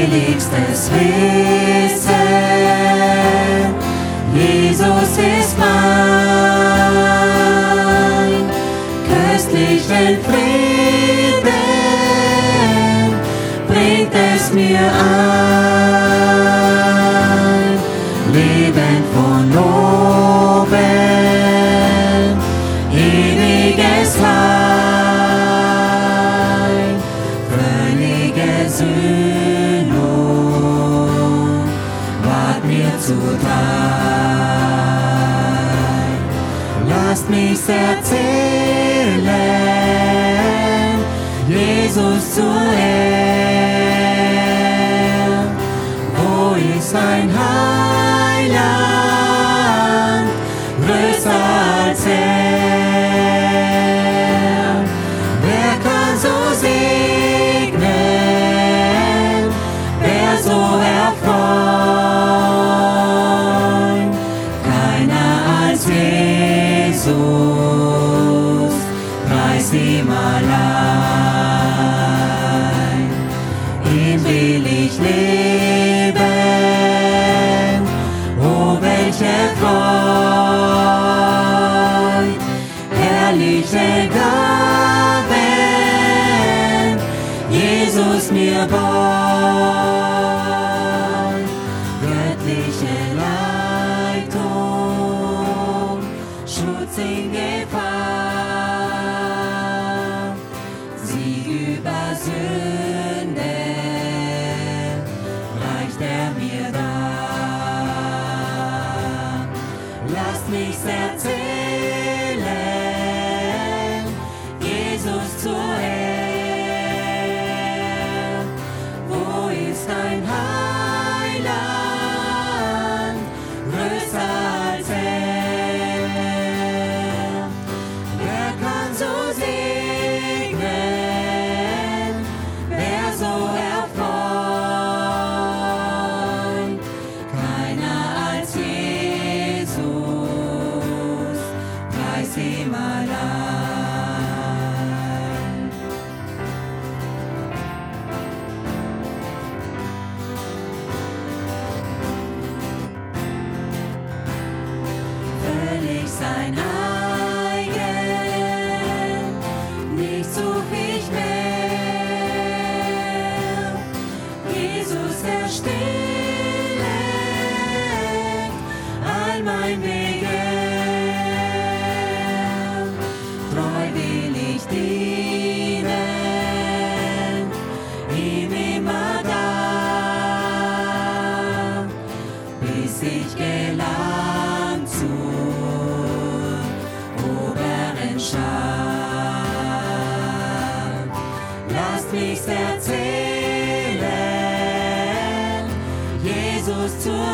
Seligstes Wissen, Jesus ist mein, köstlichen Frieden bringt es mir ein, Leben von oben, ewiges Heil, völlige Sühnung ward mir zuteil. Lasst mich's erzählen, Jesus zur Ehre, wo ist ein Heiland, größer als er. Wer kann so segnen, wer so erfreuen? Keiner als Jesus, preis ihm allein. Ihm will ich leben, oh welche Freud, herrliche Gaben, Jesus mir beut, göttliche Leitung, Schutz in Gefahr, Sieg über Sünde, reicht er mir da. Lasst mich's erzählen, Jesus zur Ehre, wo ist ein Heiland, größer als er. Wer kann so segnen, wer so erfreuen? Keiner als Jesus, preis ihm allein. Völlig sein eigen, nichts such ich mehr. Jesus erstillet all mein Begehr. Treu will ich dienen, ihm immer da, bis ich gelang zur oberen Schar. Lasst mich's erzählen, Jesus zur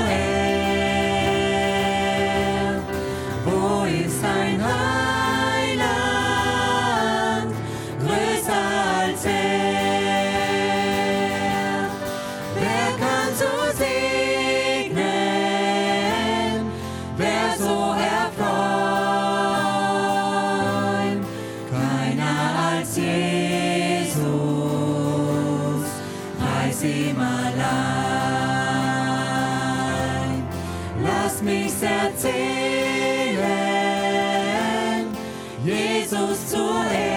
Ehre, wo ist ein Heiland, größer als er. Wer kann so segnen, wer so erfreuen? Keiner als Jesus, preis ihm allein. Lasst mich's erzählen, Jesus zur Ehre,